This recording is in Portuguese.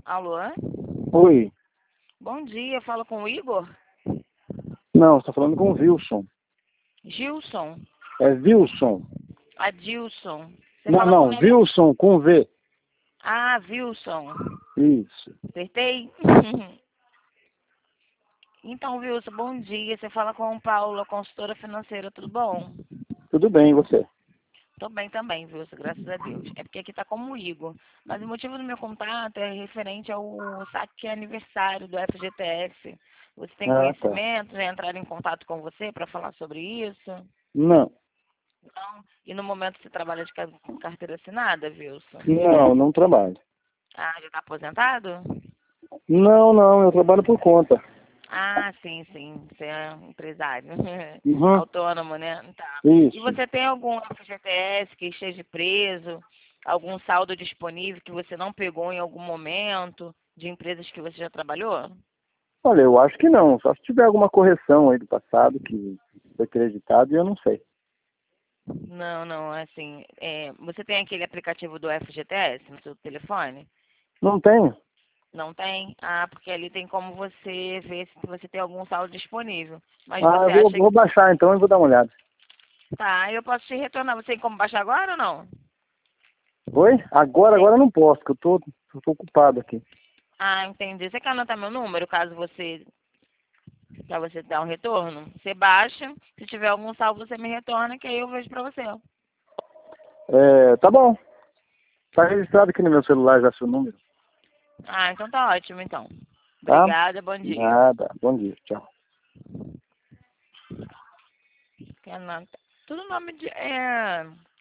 Alô? Oi. Bom dia, falo com o Igor? Não, você tá falando com o Wilson. Gilson? É Wilson. Adilson? Você Não, fala com o não, nome... Wilson com V. Ah, Wilson. Isso. Acertei? Então, Wilson, bom dia. Você fala com o Paulo, a consultora financeira, tudo bom? Tudo bem, e você? Tô bem também, Wilson, graças a Deus. É porque aqui tá como Igor. Mas o motivo do meu contato é referente ao saque aniversário do FGTS. Você tem Ah, tá. conhecimento? Já entraram em contato com você para falar sobre isso? Não, Não. E no momento você trabalha com carteira assinada, Wilson? não trabalho. Ah, já está aposentado? Não, não, eu trabalho por conta. Ah, sim, sim. Você é empresário. Uhum, Autônomo, né? Tá. E isso. você tem algum FGTS que esteja preso? Algum saldo disponível que você não pegou em algum momento de empresas que você já trabalhou? Olha, eu acho que não. Só se tiver alguma correção aí do passado que foi acreditado e eu não sei. Não, não, assim, você tem aquele aplicativo do FGTS no seu telefone? Não tenho? Não tem? Ah, porque ali tem como você ver se você tem algum saldo disponível. Mas Ah, você eu vou, acha que... vou baixar então e vou dar uma olhada. Tá, eu posso te retornar. Você tem como baixar agora ou não? Oi? Agora, Tem. agora eu não posso, porque eu tô ocupado aqui. Ah, entendi. Você quer anotar meu número, caso você... Pra você dar um retorno? Você baixa. Se tiver algum saldo, você me retorna, que aí eu vejo pra você. É, tá bom. Tá registrado aqui no meu celular já seu número. Ah, então tá ótimo, então. Tá? Obrigada, bom dia. Nada. Bom dia. Tchau. Quer anotar? Tudo nome de...